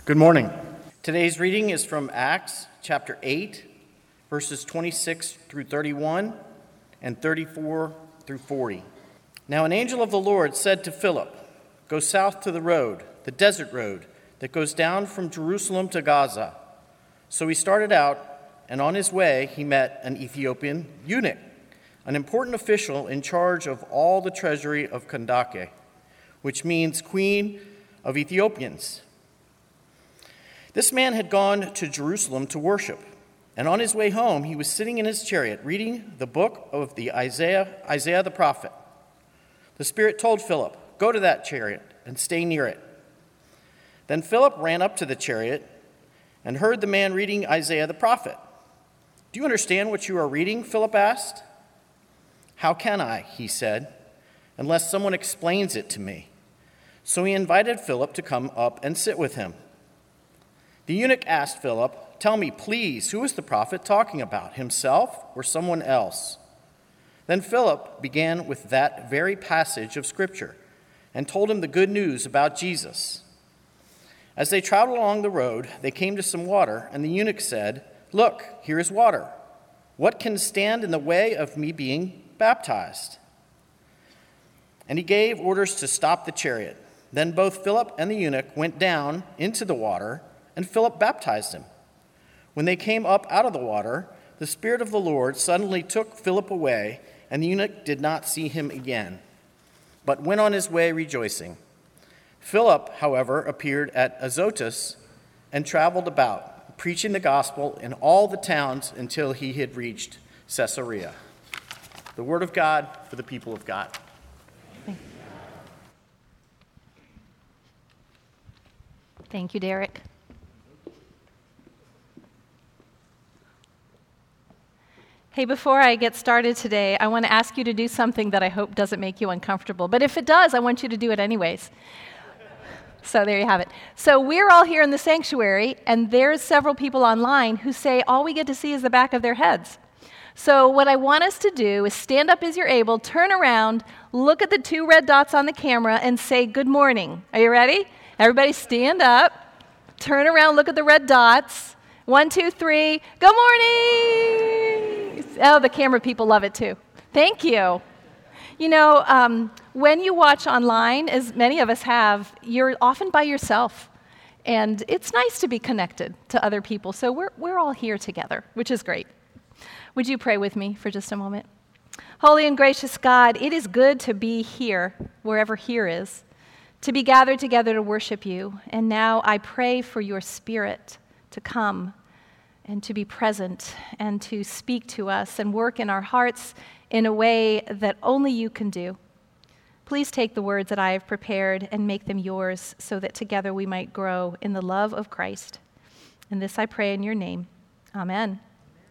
Good morning. Today's reading is from Acts chapter 8, verses 26 through 31 and 34 through 40. Now an angel of the Lord said to Philip, "Go south to the road, the desert road, that goes down from Jerusalem to Gaza." So he started out, and on his way he met an Ethiopian eunuch, an important official in charge of all the treasury of Kandake, which means Queen of Ethiopians. This man had gone to Jerusalem to worship, and on his way home he was sitting in his chariot reading the book of Isaiah the prophet. The Spirit told Philip, "Go to that chariot and stay near it." Then Philip ran up to the chariot and heard the man reading Isaiah the prophet. "Do you understand what you are reading?" Philip asked. "How can I," he said, "unless someone explains it to me?" So he invited Philip to come up and sit with him. The eunuch asked Philip, "Tell me, please, who is the prophet talking about, himself or someone else?" Then Philip began with that very passage of Scripture and told him the good news about Jesus. As they traveled along the road, they came to some water, and the eunuch said, "Look, here is water. What can stand in the way of me being baptized?" And he gave orders to stop the chariot. Then both Philip and the eunuch went down into the water, and Philip baptized him. When they came up out of the water, the Spirit of the Lord suddenly took Philip away, and the eunuch did not see him again, but went on his way rejoicing. Philip, however, appeared at Azotus and traveled about, preaching the gospel in all the towns until he had reached Caesarea. The word of God for the people of God. Thank you, Derek. Hey, before I get started today, I want to ask you to do something that I hope doesn't make you uncomfortable. But if it does, I want you to do it anyways. So there you have it. So we're all here in the sanctuary, and there's several people online who say all we get to see is the back of their heads. So what I want us to do is stand up as you're able, turn around, look at the two red dots on the camera, and say good morning. Are you ready? Everybody stand up, turn around, look at the red dots. 1, 2, 3, good morning! Oh, the camera people love it too. Thank you. You know, when you watch online, as many of us have, you're often by yourself. And it's nice to be connected to other people. So we're all here together, which is great. Would you pray with me for just a moment? Holy and gracious God, it is good to be here, wherever here is, to be gathered together to worship you. And now I pray for your Spirit to come and to be present and to speak to us and work in our hearts in a way that only you can do. Please take the words that I have prepared and make them yours so that together we might grow in the love of Christ. And this I pray in your name. Amen.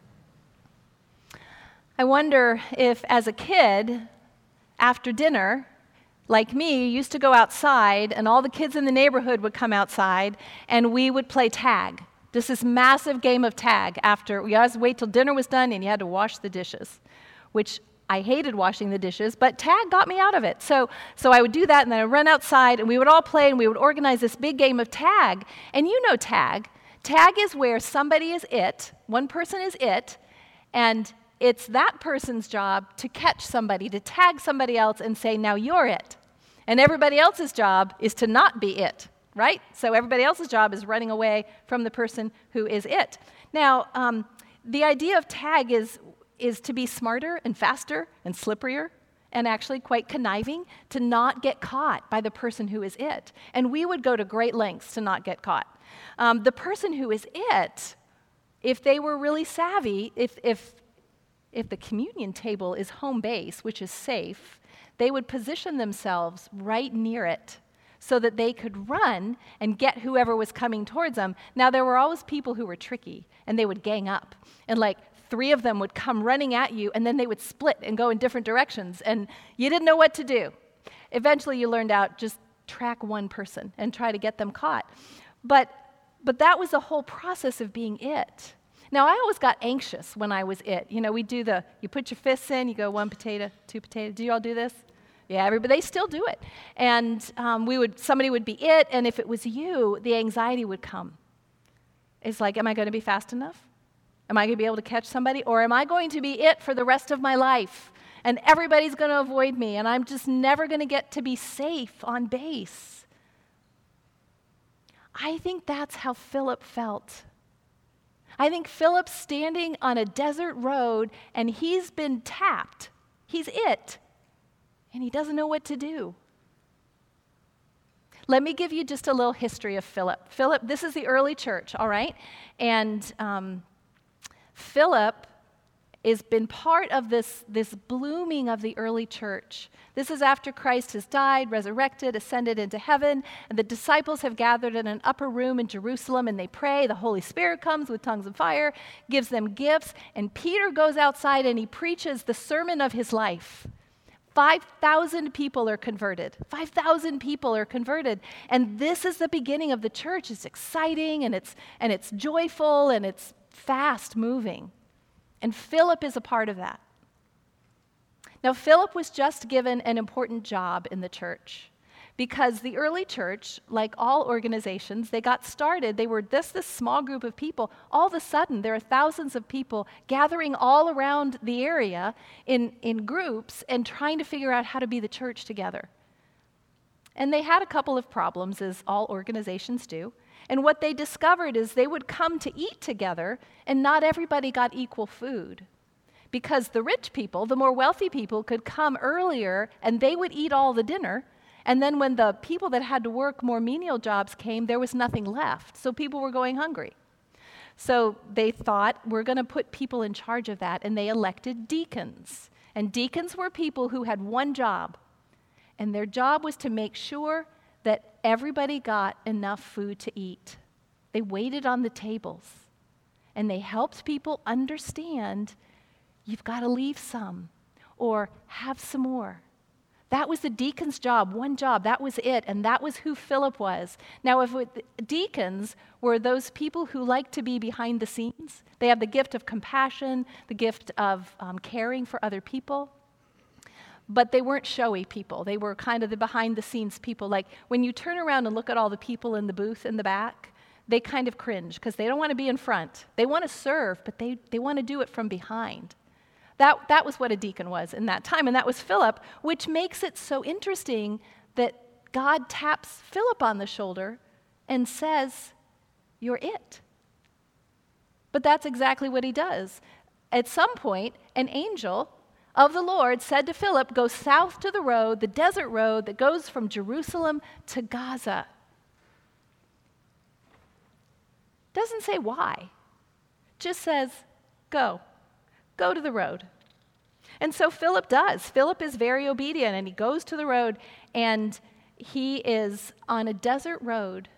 I wonder if as a kid, after dinner, like me, you used to go outside and all the kids in the neighborhood would come outside and we would play tag. Just this massive game of tag after we always wait till dinner was done and you had to wash the dishes, which I hated washing the dishes, but tag got me out of it. So I would do that and then I'd run outside and we would all play and we would organize this big game of tag. And you know tag. Tag is where somebody is it, one person is it, and it's that person's job to catch somebody, to tag somebody else and say, now you're it. And everybody else's job is to not be it. Right? So everybody else's job is running away from the person who is it. Now, the idea of tag is to be smarter and faster and slipperier and actually quite conniving to not get caught by the person who is it. And we would go to great lengths to not get caught. The person who is it, if they were really savvy, if the communion table is home base, which is safe, they would position themselves right near it, so that they could run and get whoever was coming towards them. Now, there were always people who were tricky, and they would gang up. And like 3 of them would come running at you, and then they would split and go in different directions, and you didn't know what to do. Eventually, you learned out just track one person and try to get them caught. But that was the whole process of being it. Now, I always got anxious when I was it. You know, we do you put your fists in, you go 1 potato, 2 potato. Do you all do this? Yeah, everybody, they still do it. And somebody would be it, and if it was you, the anxiety would come. It's like, am I going to be fast enough? Am I going to be able to catch somebody? Or am I going to be it for the rest of my life? And everybody's going to avoid me, and I'm just never going to get to be safe on base. I think that's how Philip felt. I think Philip's standing on a desert road, and he's been tapped. He's it. And he doesn't know what to do. Let me give you just a little history of Philip. Philip, this is the early church, all right? And Philip has been part of this blooming of the early church. This is after Christ has died, resurrected, ascended into heaven, and the disciples have gathered in an upper room in Jerusalem, and they pray. The Holy Spirit comes with tongues of fire, gives them gifts, and Peter goes outside and he preaches the sermon of his life. 5,000 people are converted. 5,000 people are converted. And this is the beginning of the church. It's exciting, and it's joyful, and it's fast moving. And Philip is a part of that. Now, Philip was just given an important job in the church because the early church, like all organizations, they got started. They were this small group of people. All of a sudden, there are thousands of people gathering all around the area in groups and trying to figure out how to be the church together. And they had a couple of problems, as all organizations do. And what they discovered is they would come to eat together, and not everybody got equal food. Because the rich people, the more wealthy people, could come earlier, and they would eat all the dinner. And then when the people that had to work more menial jobs came, there was nothing left. So people were going hungry. So they thought, we're going to put people in charge of that, and they elected deacons. And deacons were people who had one job, and their job was to make sure that everybody got enough food to eat. They waited on the tables, and they helped people understand, you've got to leave some, or have some more. That was the deacon's job, one job, that was it, and that was who Philip was. Now, if deacons were those people who like to be behind the scenes, they have the gift of compassion, the gift of caring for other people, but they weren't showy people. They were kind of the behind-the-scenes people. Like, when you turn around and look at all the people in the booth in the back, they kind of cringe because they don't want to be in front. They want to serve, but they want to do it from behind. That was what a deacon was in that time, and that was Philip, which makes it so interesting that God taps Philip on the shoulder and says, you're it. But that's exactly what he does. At some point, an angel of the Lord said to Philip, go south to the road, the desert road that goes from Jerusalem to Gaza. Doesn't say why. Just says, go to the road. And so Philip does. Philip is very obedient, and he goes to the road, and he is on a desert road,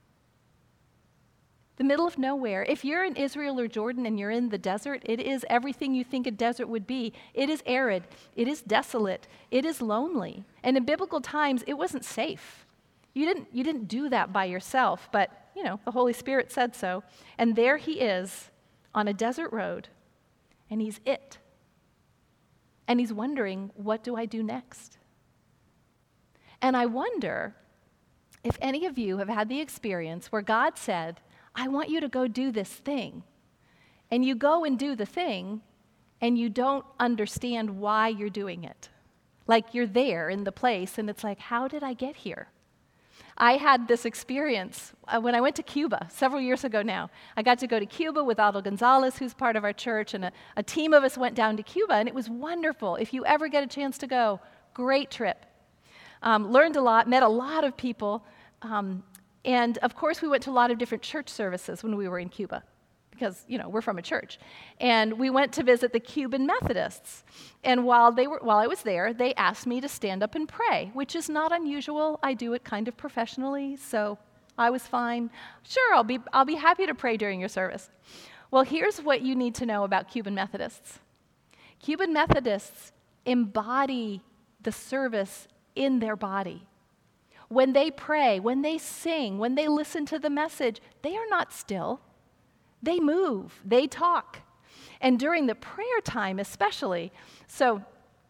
the middle of nowhere. If you're in Israel or Jordan and you're in the desert, it is everything you think a desert would be. It is arid. It is desolate. It is lonely. And in biblical times, it wasn't safe. You didn't do that by yourself, but, the Holy Spirit said so. And there he is on a desert road, and he's it. And he's wondering, what do I do next? And I wonder if any of you have had the experience where God said, I want you to go do this thing. And you go and do the thing, and you don't understand why you're doing it. Like, you're there in the place, and it's like, how did I get here? I had this experience when I went to Cuba several years ago now. I got to go to Cuba with Aldo Gonzalez, who's part of our church, and a team of us went down to Cuba, and it was wonderful. If you ever get a chance to go, great trip. Learned a lot, met a lot of people, and of course we went to a lot of different church services when we were in Cuba, because, we're from a church. And we went to visit the Cuban Methodists. And while I was there, they asked me to stand up and pray, which is not unusual. I do it kind of professionally, so I was fine. Sure, I'll be happy to pray during your service. Well, here's what you need to know about Cuban Methodists. Cuban Methodists embody the service in their body. When they pray, when they sing, when they listen to the message, they are not still. They move, they talk. And during the prayer time especially, so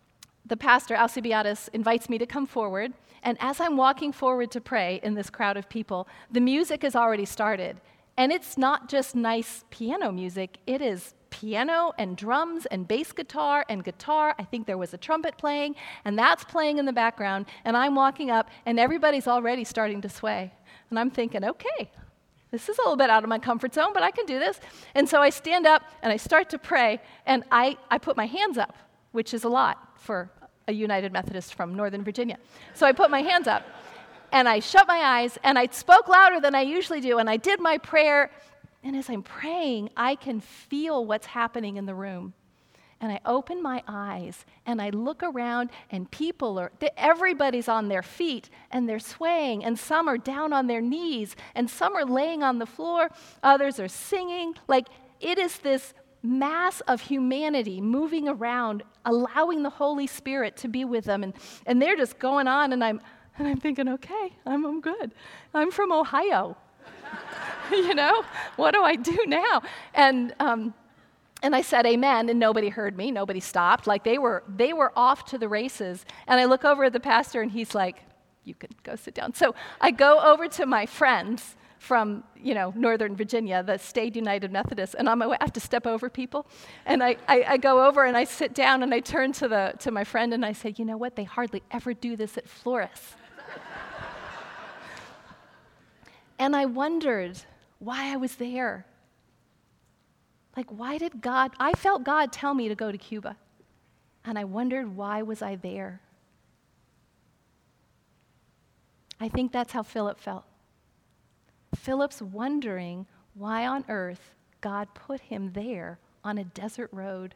the pastor, Alcibiades, invites me to come forward. And as I'm walking forward to pray in this crowd of people, the music has already started. And it's not just nice piano music. It is piano and drums and bass guitar and guitar. I think there was a trumpet playing, and that's playing in the background. And I'm walking up, and everybody's already starting to sway. And I'm thinking, okay, this is a little bit out of my comfort zone, but I can do this. And so I stand up, and I start to pray, and I put my hands up, which is a lot for a United Methodist from Northern Virginia. So I put my hands up, and I shut my eyes, and I spoke louder than I usually do, and I did my prayer. And as I'm praying, I can feel what's happening in the room. And I open my eyes, and I look around, and everybody's on their feet, and they're swaying, and some are down on their knees, and some are laying on the floor, others are singing. Like, it is this mass of humanity moving around, allowing the Holy Spirit to be with them, and they're just going on, and I'm thinking, okay, I'm good. I'm from Ohio. What do I do now? And I said amen, and nobody heard me. Nobody stopped. Like, they were off to the races. And I look over at the pastor, and he's like, you can go sit down. So I go over to my friends from, Northern Virginia, the State United Methodist, and I have to step over people. And I go over, and I sit down, and I turn to my friend, and I say, you know what? They hardly ever do this at Flores. And I wondered why I was there. Like, I felt God tell me to go to Cuba. And I wondered, why was I there? I think that's how Philip felt. Philip's wondering why on earth God put him there on a desert road.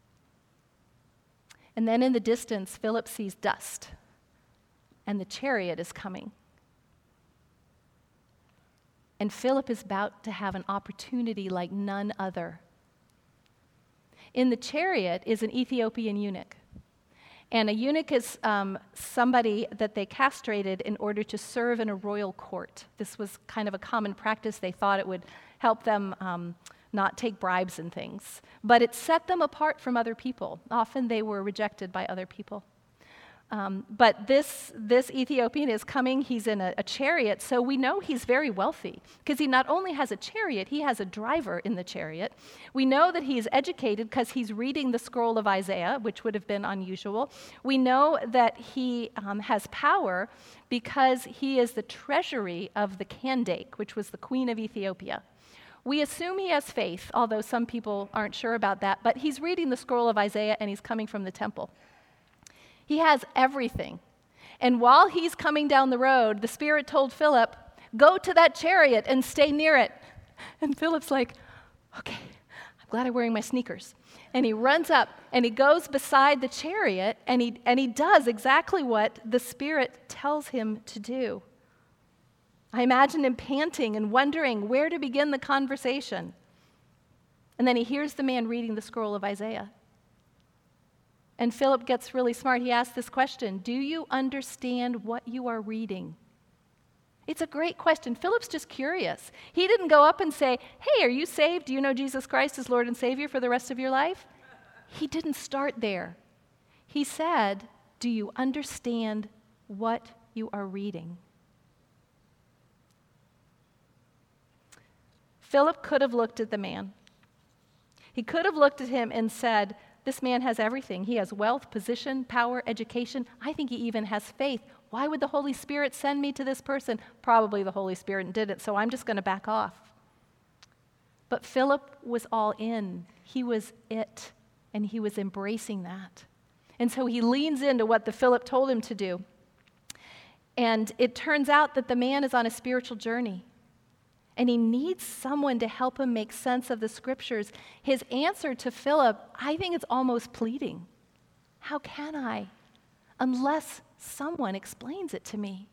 And then in the distance, Philip sees dust, and the chariot is coming. And Philip is about to have an opportunity like none other. In the chariot is an Ethiopian eunuch. And a eunuch is somebody that they castrated in order to serve in a royal court. This was kind of a common practice. They thought it would help them not take bribes and things. But it set them apart from other people. Often they were rejected by other people. But this Ethiopian is coming. He's in a chariot, so we know he's very wealthy because he not only has a chariot, he has a driver in the chariot. We know that he's educated because he's reading the scroll of Isaiah, which would have been unusual. We know that he has power because he is the treasury of the Kandake, which was the queen of Ethiopia. We assume he has faith, although some people aren't sure about that, but he's reading the scroll of Isaiah and he's coming from the temple. He has everything. And while he's coming down the road, the Spirit told Philip, go to that chariot and stay near it. And Philip's like, okay, I'm glad I'm wearing my sneakers. And he runs up and he goes beside the chariot and he does exactly what the Spirit tells him to do. I imagine him panting and wondering where to begin the conversation. And then he hears the man reading the scroll of Isaiah. And Philip gets really smart. He asks this question, do you understand what you are reading? It's a great question. Philip's just curious. He didn't go up and say, hey, are you saved? Do you know Jesus Christ as Lord and Savior for the rest of your life? He didn't start there. He said, do you understand what you are reading? Philip could have looked at the man. He could have looked at him and said, this man has everything. He has wealth, position, power, education. I think he even has faith. Why would the Holy Spirit send me to this person? Probably the Holy Spirit did it, so I'm just going to back off. But Philip was all in. He was it, and he was embracing that. And so he leans into what the Philip told him to do. And it turns out that the man is on a spiritual journey. And he needs someone to help him make sense of the scriptures. His answer to Philip, I think it's almost pleading. How can I? Unless someone explains it to me.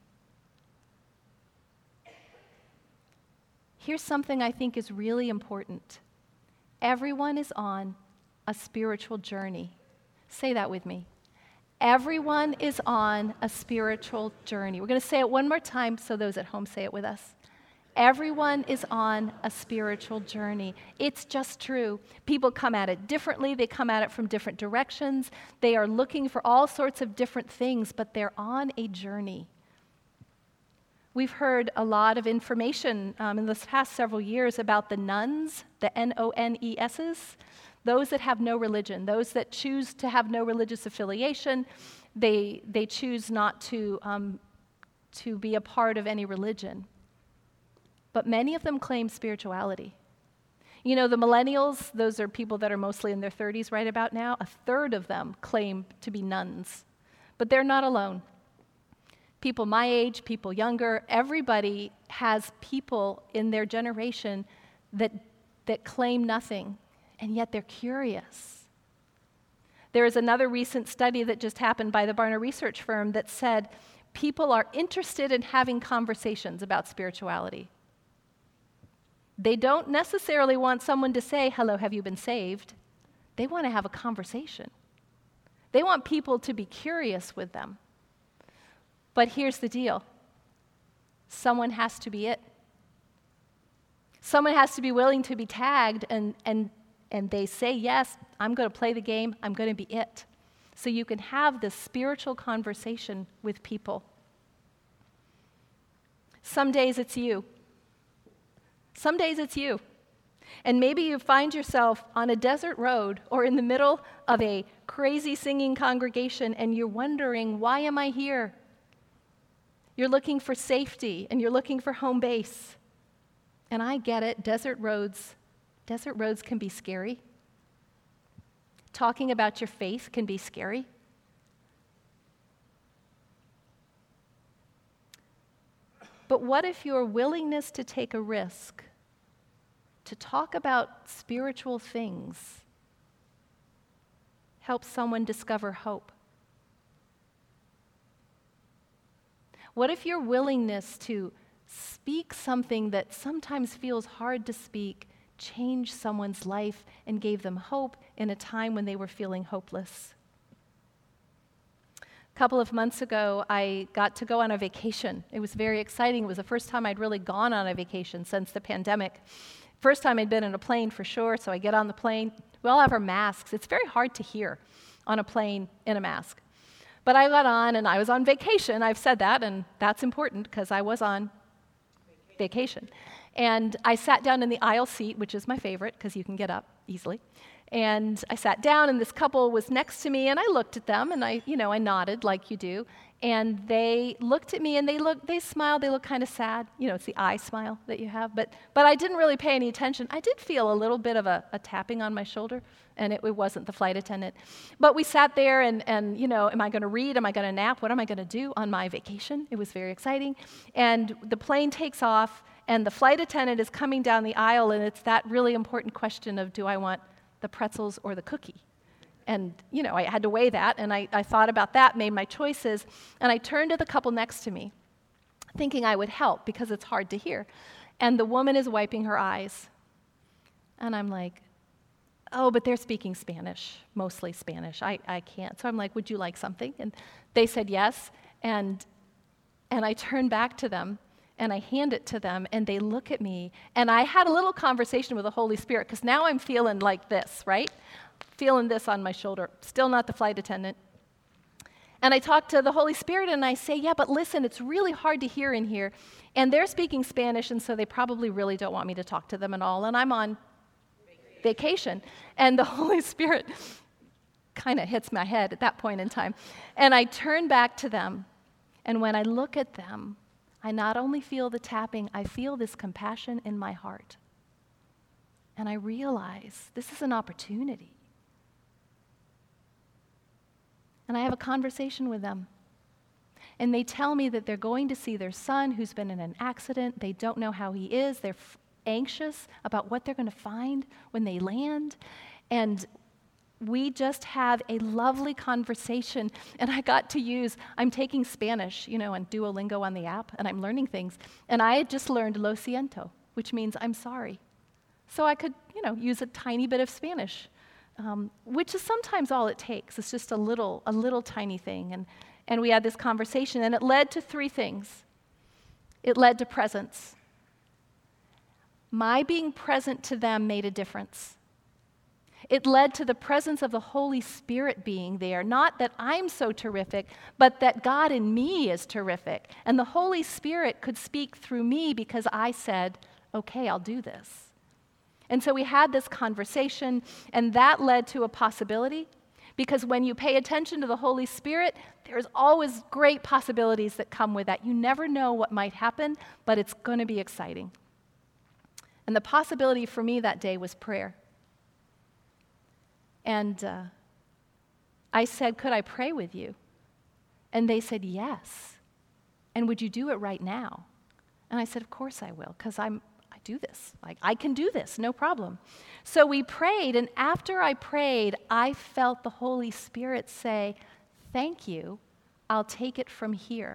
Here's something I think is really important. Everyone is on a spiritual journey. Say that with me. Everyone is on a spiritual journey. We're going to say it one more time so those at home say it with us. Everyone is on a spiritual journey. It's just true. People come at it differently. They come at it from different directions. They are looking for all sorts of different things, but they're on a journey. We've heard a lot of information in the past several years about the nones, the N-O-N-E-S's, those that have no religion, those that choose to have no religious affiliation. They choose not to be a part of any religion. But many of them claim spirituality. You know, the millennials, those are people that are mostly in their 30s right about now. A third of them claim to be nuns. But they're not alone. People my age, people younger, everybody has people in their generation that claim nothing, and yet they're curious. There is another recent study that just happened by the Barna Research Firm that said people are interested in having conversations about spirituality. They don't necessarily want someone to say, "Hello, have you been saved?" They want to have a conversation. They want people to be curious with them. But here's the deal. Someone has to be it. Someone has to be willing to be tagged, and they say, "Yes, I'm going to play the game. I'm going to be it." So you can have this spiritual conversation with people. Some days it's you. Some days it's you. And maybe you find yourself on a desert road or in the middle of a crazy singing congregation and you're wondering, why am I here? You're looking for safety and you're looking for home base. And I get it, desert roads can be scary. Talking about your faith can be scary. But what if your willingness to take a risk, to talk about spiritual things, helps someone discover hope? What if your willingness to speak something that sometimes feels hard to speak changed someone's life and gave them hope in a time when they were feeling hopeless? A couple of months ago, I got to go on a vacation. It was very exciting. It was the first time I'd really gone on a vacation since the pandemic. First time I'd been in a plane for sure, so I get on the plane. We all have our masks. It's very hard to hear on a plane in a mask. But I got on, and I was on vacation. I've said that, and that's important because I was on vacation. And I sat down in the aisle seat, which is my favorite because you can get up easily. And I sat down, and this couple was next to me, and I looked at them, and I nodded like you do. And they looked at me, and they smiled. They looked kind of sad. You know, it's the eye smile that you have. But I didn't really pay any attention. I did feel a little bit of a tapping on my shoulder, and it wasn't the flight attendant. But we sat there, and am I going to read? Am I going to nap? What am I going to do on my vacation? It was very exciting. And the plane takes off, and the flight attendant is coming down the aisle, and it's that really important question of, do I want the pretzels or the cookie? And, I had to weigh that, and I thought about that, made my choices, and I turned to the couple next to me, thinking I would help because it's hard to hear. And the woman is wiping her eyes. And I'm like, oh, but they're speaking Spanish, mostly Spanish. I can't. So I'm like, would you like something? And they said yes, and I turn back to them, and I hand it to them, and they look at me, and I had a little conversation with the Holy Spirit, because now I'm feeling like this, right? Feeling this on my shoulder, still not the flight attendant. And I talk to the Holy Spirit, and I say, yeah, but listen, it's really hard to hear in here, and they're speaking Spanish, and so they probably really don't want me to talk to them at all, and I'm on vacation. And the Holy Spirit kind of hits my head at that point in time. And I turn back to them, and when I look at them, I not only feel the tapping, I feel this compassion in my heart. And I realize this is an opportunity. And I have a conversation with them. And they tell me that they're going to see their son who's been in an accident. They don't know how he is. They're anxious about what they're going to find when they land. And we just had a lovely conversation, and I'm taking Spanish, on Duolingo on the app, and I'm learning things. And I had just learned lo siento, which means I'm sorry. So I could, use a tiny bit of Spanish, which is sometimes all it takes. It's just a little tiny thing. And we had this conversation, and it led to three things. It led to presence. My being present to them made a difference. It led to the presence of the Holy Spirit being there. Not that I'm so terrific, but that God in me is terrific. And the Holy Spirit could speak through me because I said, okay, I'll do this. And so we had this conversation, and that led to a possibility. Because when you pay attention to the Holy Spirit, there's always great possibilities that come with that. You never know what might happen, but it's going to be exciting. And the possibility for me that day was prayer. And I said, could I pray with you? And they said, yes. And would you do it right now? And I said, of course I will, because I do this. Like, I can do this, no problem. So we prayed, and after I prayed, I felt the Holy Spirit say, thank you, I'll take it from here.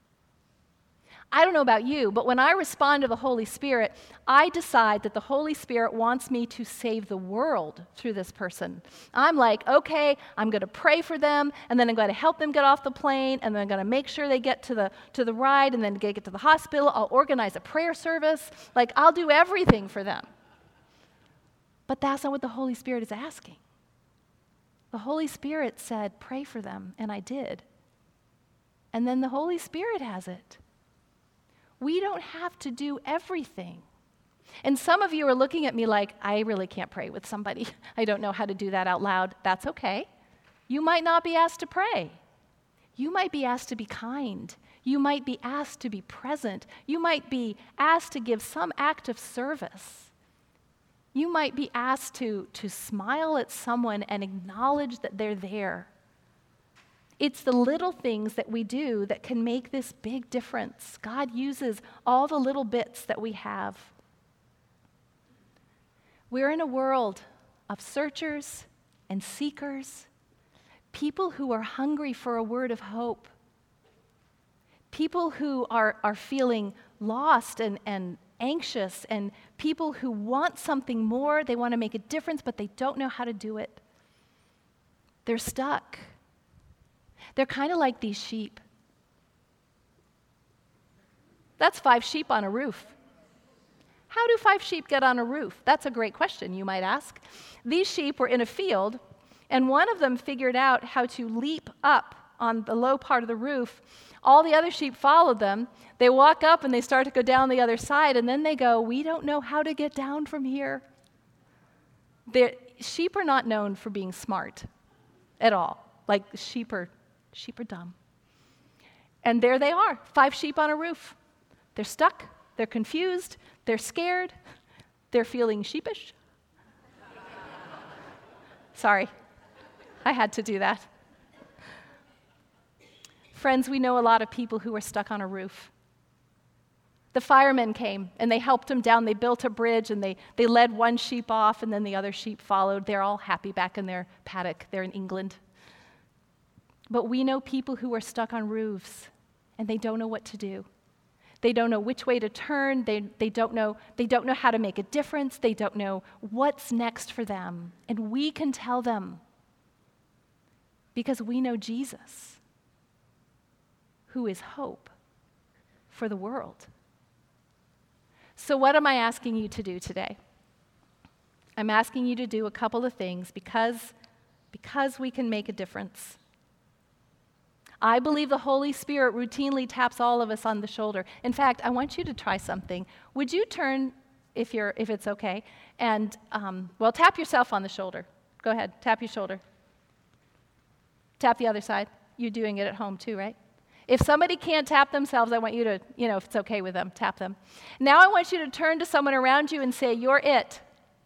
I don't know about you, but when I respond to the Holy Spirit, I decide that the Holy Spirit wants me to save the world through this person. I'm like, okay, I'm going to pray for them, and then I'm going to help them get off the plane, and then I'm going to make sure they get to the ride, and then get to the hospital. I'll organize a prayer service. Like, I'll do everything for them. But that's not what the Holy Spirit is asking. The Holy Spirit said, pray for them, and I did. And then the Holy Spirit has it. We don't have to do everything. And some of you are looking at me like, I really can't pray with somebody. I don't know how to do that out loud. That's okay. You might not be asked to pray. You might be asked to be kind. You might be asked to be present. You might be asked to give some act of service. You might be asked to smile at someone and acknowledge that they're there. It's the little things that we do that can make this big difference. God uses all the little bits that we have. We're in a world of searchers and seekers, people who are hungry for a word of hope, people who are feeling lost and anxious, and people who want something more. They want to make a difference, but they don't know how to do it. They're stuck. They're kind of like these sheep. That's 5 sheep on a roof. How do 5 sheep get on a roof? That's a great question, you might ask. These sheep were in a field, and one of them figured out how to leap up on the low part of the roof. All the other sheep followed them. They walk up and they start to go down the other side, and then they go, we don't know how to get down from here. Sheep are not known for being smart at all. Like, sheep are dumb. And there they are, 5 sheep on a roof. They're stuck, they're confused, they're scared, they're feeling sheepish. Sorry, I had to do that. Friends, we know a lot of people who are stuck on a roof. The firemen came and they helped them down. They built a bridge and they led one sheep off, and then the other sheep followed. They're all happy back in their paddock. They're in England. But we know people who are stuck on roofs and they don't know what to do. They don't know which way to turn. They don't know how to make a difference. They don't know what's next for them. And we can tell them because we know Jesus, who is hope for the world. So what am I asking you to do today? I'm asking you to do a couple of things because we can make a difference. I believe the Holy Spirit routinely taps all of us on the shoulder. In fact, I want you to try something. Would you turn, if it's okay, and, tap yourself on the shoulder. Go ahead, tap your shoulder. Tap the other side. You're doing it at home too, right? If somebody can't tap themselves, I want you to, if it's okay with them, tap them. Now I want you to turn to someone around you and say, you're it.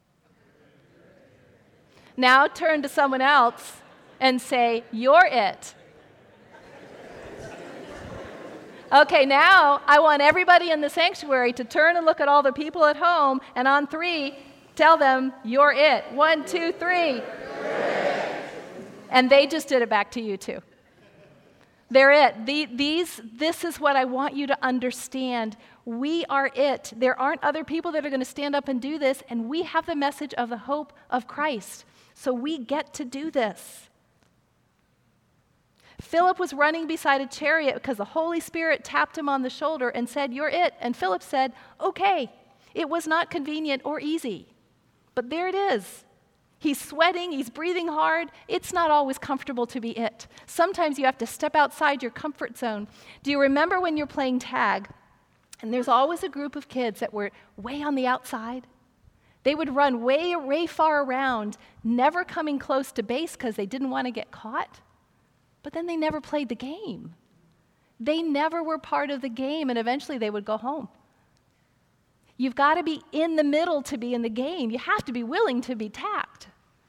Now turn to someone else and say, you're it. Okay, now I want everybody in the sanctuary to turn and look at all the people at home, and on 3, tell them, you're it. 1, 2, 3. And they just did it back to you too. They're it. This is what I want you to understand. We are it. There aren't other people that are going to stand up and do this, and we have the message of the hope of Christ. So we get to do this. Philip was running beside a chariot because the Holy Spirit tapped him on the shoulder and said, you're it. And Philip said, okay. It was not convenient or easy, but there it is. He's sweating, he's breathing hard. It's not always comfortable to be it. Sometimes you have to step outside your comfort zone. Do you remember when you're playing tag, and there's always a group of kids that were way on the outside? They would run way far around, never coming close to base because they didn't want to get caught. But then they never played the game. They never were part of the game, and eventually they would go home. You've got to be in the middle to be in the game. You have to be willing to be tapped.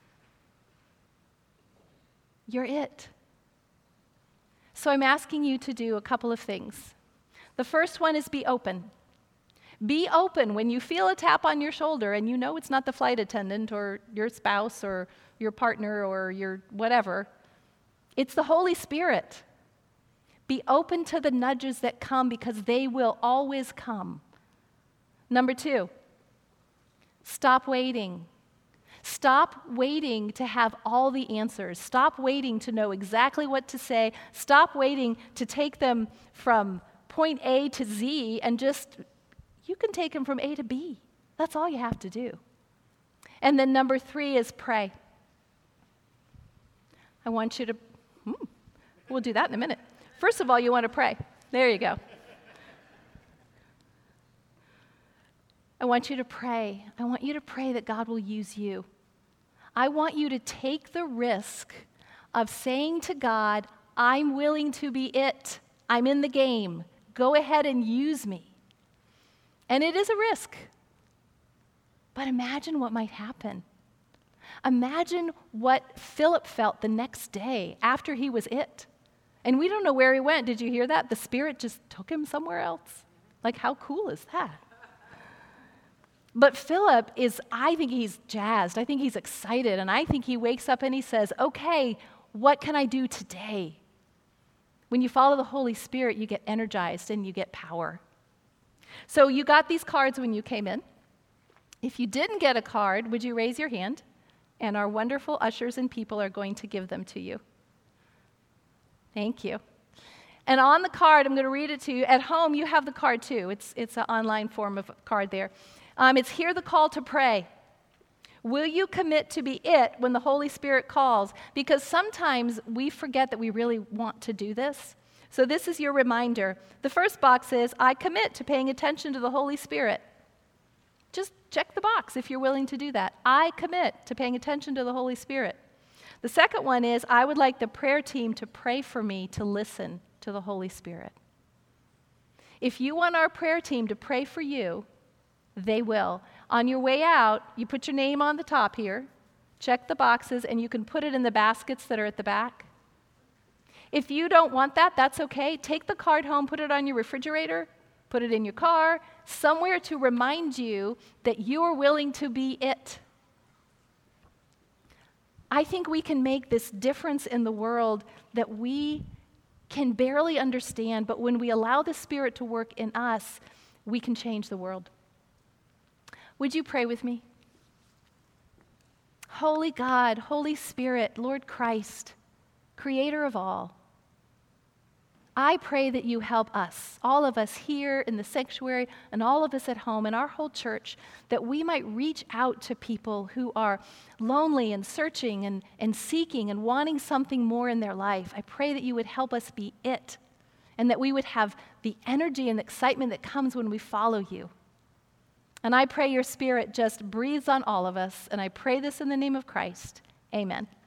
You're it. So I'm asking you to do a couple of things. The first one is be open. Be open when you feel a tap on your shoulder and you know it's not the flight attendant or your spouse or your partner or your whatever. It's the Holy Spirit. Be open to the nudges that come because they will always come. Number 2, stop waiting. Stop waiting to have all the answers. Stop waiting to know exactly what to say. Stop waiting to take them from point A to Z and you can take them from A to B. That's all you have to do. And then number 3 is pray. I want you to, we'll do that in a minute. First of all, you want to pray. There you go. I want you to pray. I want you to pray that God will use you. I want you to take the risk of saying to God, I'm willing to be it. I'm in the game. Go ahead and use me. And it is a risk. But imagine what might happen. Imagine what Philip felt the next day after he was it. And we don't know where he went. Did you hear that? The Spirit just took him somewhere else. Like, how cool is that? But Philip I think he's jazzed. I think he's excited. And I think he wakes up and he says, okay, what can I do today? When you follow the Holy Spirit, you get energized and you get power. So you got these cards when you came in. If you didn't get a card, would you raise your hand? And our wonderful ushers and people are going to give them to you. Thank you. And on the card, I'm going to read it to you. At home, you have the card too. It's an online form of card there. It's hear the call to pray. Will you commit to be it when the Holy Spirit calls? Because sometimes we forget that we really want to do this. So this is your reminder. The first box is, I commit to paying attention to the Holy Spirit. Just check the box if you're willing to do that. I commit to paying attention to the Holy Spirit. The second one is, I would like the prayer team to pray for me to listen to the Holy Spirit. If you want our prayer team to pray for you, they will. On your way out, you put your name on the top here, check the boxes, and you can put it in the baskets that are at the back. If you don't want that, that's okay. Take the card home, put it on your refrigerator, put it in your car, somewhere to remind you that you are willing to be it. I think we can make this difference in the world that we can barely understand, but when we allow the Spirit to work in us, we can change the world. Would you pray with me? Holy God, Holy Spirit, Lord Christ, Creator of all, I pray that you help us, all of us here in the sanctuary and all of us at home and our whole church, that we might reach out to people who are lonely and searching and seeking and wanting something more in their life. I pray that you would help us be it and that we would have the energy and excitement that comes when we follow you. And I pray your Spirit just breathes on all of us, and I pray this in the name of Christ. Amen.